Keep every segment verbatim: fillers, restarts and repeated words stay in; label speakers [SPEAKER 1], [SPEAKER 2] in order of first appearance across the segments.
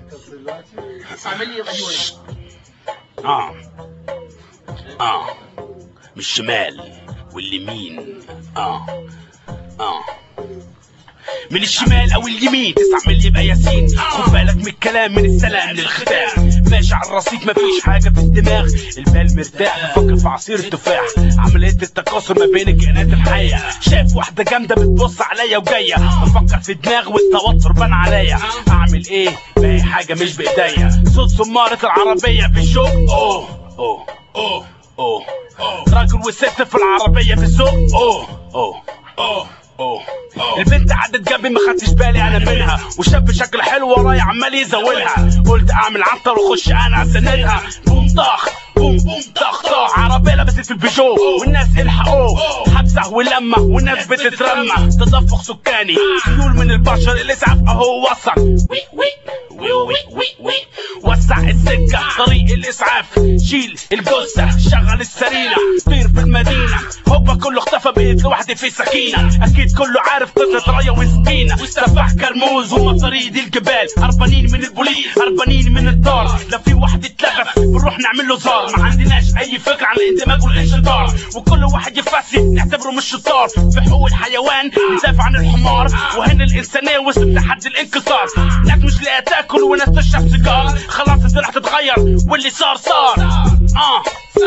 [SPEAKER 1] اه اه من الشمال واليمين. اه اه من الشمال او اليمين تستعمل يبقى ياسين. خد بالك من الكلام من السلام للختام. ماشي على الرصيف مفيش حاجه في الدماغ. البال مرتاح بفكر في عصير التفاح. عمليه التكاثر ما بين الكائنات الحيه. شايف واحده جامده بتبص عليا وجايه. بفكر في دماغ والتوتر بان عليا. اعمل ايه باقي حاجه مش بايديا. صوت سماره العربيه في الشوق. اوه اوه اوه اوه راجل وست في العربيه في السوق. اوه اوه اوه اوه البنت عدت جنبي ما خدتش بالي انا منها. وشاب شكل حلو ورايا عمال يزولها. قلت اعمل عنتر واخش انا اسندها. بوم طخ بوم بوم طخ طخ. عربيه لبست في البيجو والناس الحقوه. حبسه ولمه والناس بتترمى. تدفق سكاني سيول من البشر. الاسعاف اهو وصل. وي وي وي وي وي وسع السكه طريق الاسعاف. شيل الجثه شغل السرينه. طير في المدينه هوبا كله اختفى. بقيت لوحدي في سكينه. اكيد كله عارف قصه رايه وسكينه. سفاح كرموز وما طريق دي الجبال. هربانين من البوليس هربانين من الدار. لو في واحد اتلغف بنروح نعمل له زار. ما عندناش اي فكره عن الاندماج والانشطار. وكل واحد يفسي نعتبره مش شطار. في حقوق الحيوان ندافع عن الحمار. وهنا الانسانيه وصلت لحد الانكسار. ناس مش لاقيه تاكل وناس تشرب سيجار. خلاص انت راح تتغير واللي صار صار. اه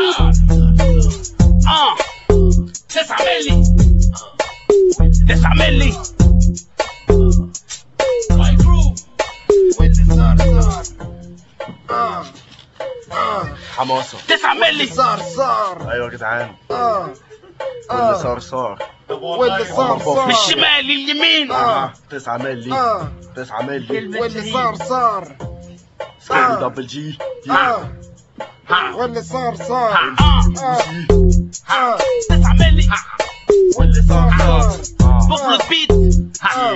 [SPEAKER 1] اه تسعة ملي تسعة ملي
[SPEAKER 2] حماسة
[SPEAKER 1] تسعة ملي
[SPEAKER 3] صار صار.
[SPEAKER 2] ايوه يا جدعان.
[SPEAKER 3] اه
[SPEAKER 2] واللي صار صار.
[SPEAKER 3] واللي صار صار.
[SPEAKER 1] من الشمال لليمين.
[SPEAKER 2] اه تسعة ملي
[SPEAKER 3] اه
[SPEAKER 2] تسعة ملي
[SPEAKER 3] واللي صار صار.
[SPEAKER 2] سكيل دبل جي.
[SPEAKER 3] اه واللي صار صار.
[SPEAKER 1] اه
[SPEAKER 3] اه
[SPEAKER 1] تسعة ملي
[SPEAKER 3] واللي صار صار.
[SPEAKER 1] بوفلو بيت. اه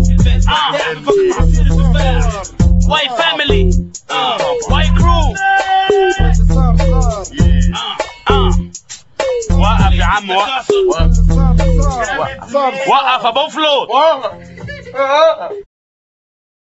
[SPEAKER 1] واي فاميلي. اه واي كرو.
[SPEAKER 3] واللي صار صار.
[SPEAKER 1] اه وقف يا عم وقف.
[SPEAKER 3] صار صار.
[SPEAKER 1] وقف يا بوفلو.